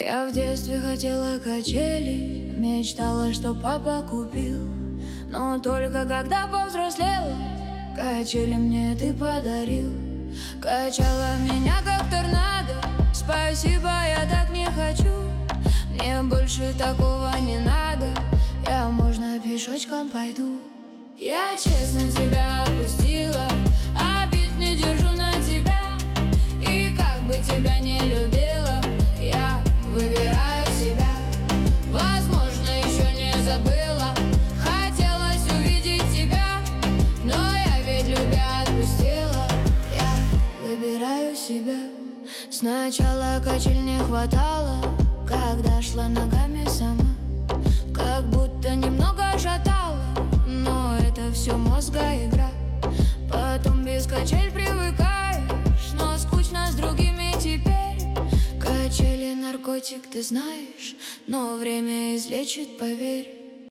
Я в детстве хотела качели, мечтала, что папа купил. Но только когда повзрослела, качели мне ты подарил. Качала меня как торнадо, спасибо, я так не хочу. Мне больше такого не надо, я, можно, пешочком пойду. Я честно тебя отпустила, обид не держу на тебя. И как бы тебя не любила, я выбираю себя. Возможно, еще не забыла, хотелось увидеть тебя, но я ведь любя отпустила. Я выбираю себя. Сначала качель не хватало, когда шла ногами сама, как будто немного шатала, но это все мозга игра. Потом без качель привыкаешь, но скучно с другими теперь. Качели наркотик, ты знаешь, но время излечит, поверь.